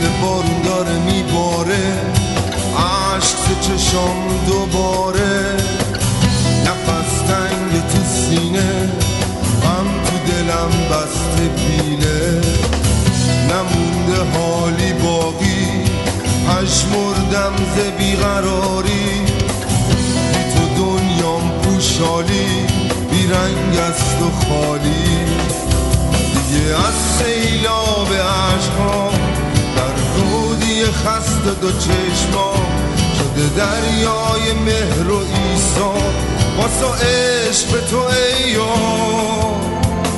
مثل بارون داره میباره، عشق تو چشام دوباره، نفس تنگ تو سینه، غم تو دلم بسته پیله، نمونده حالی باقی، پژمردم ز بیقراری، بی تو دنیام پوشالی، بی رنگ است و خالی، دیگه از سیلاب عشقا در رودی خسته دو چشما شده دریای مهر و عیسی، واسه عشق به تو ای یار.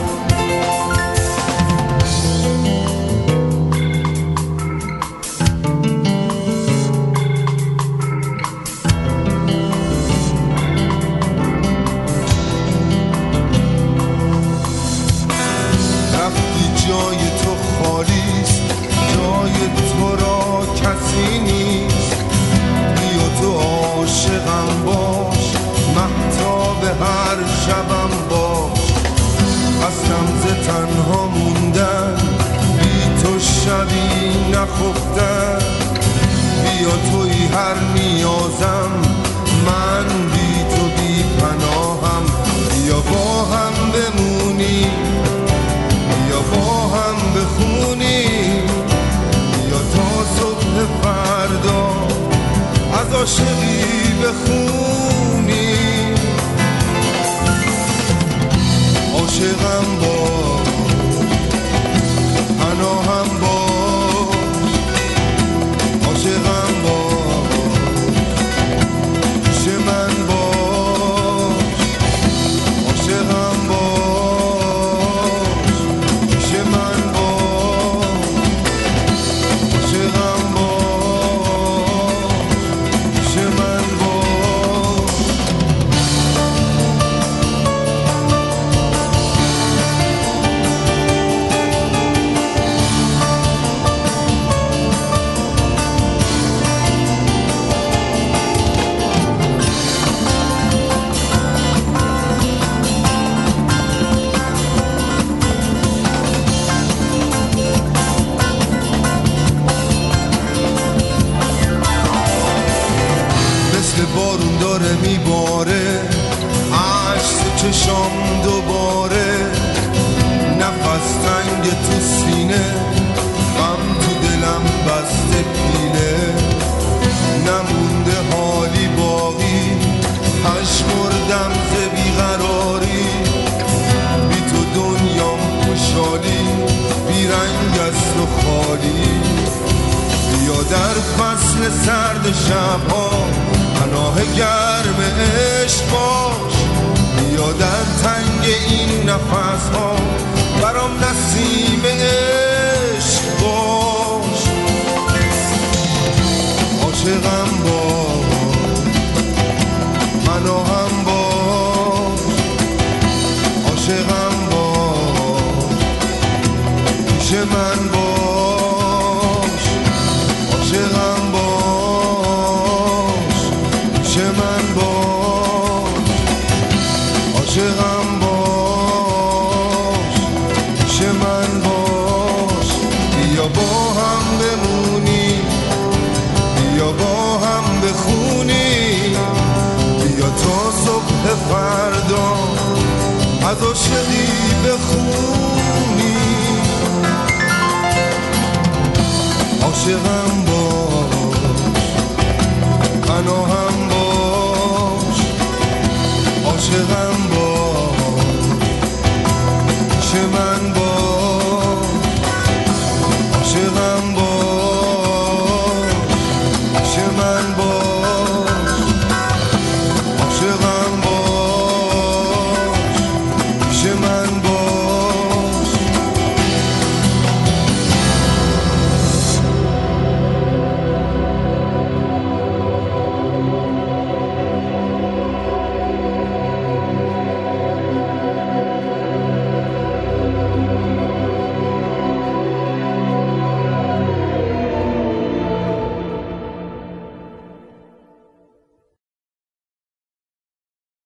جای تو خالیست، جای تو را کسی نیست، بیا تو عاشقم باش، مهتاب هر شبم باش، خستم ز تنها موندن، بی تو شبی نخفتن، بیا توی هر نیازم، من بی تو بی پناهم، بیا با هم بمونی، یا با هم بخونی، یا تا صبح فردا از عاشقی بخونی. عاشقم باش، پناهم باش، عاشقم باش، پیش من باش، عاشقم باش، بارون داره میباره، عشق چشام دوباره، نفس تنگ تو سینه، غم تو دلم بسته پیله، نمونده حالی باقی، پژمردم ز بیقراری، بی تو دنیام خوشحالی، بی رنگ است و خالی، بیا در فصل سرد شبها پناه گرم عشق باش، بیا در تنگ این نفس ها برام نسیم عشق باش. عاشقم باش، پناهم باش، عاشقم باش، پیش من باش، عاشقم باش، من باش، عاشقم باش، پیش من باش، بیا با هم بمونی، بیا با هم بخونی، بیا تا صبح فردا از عاشقی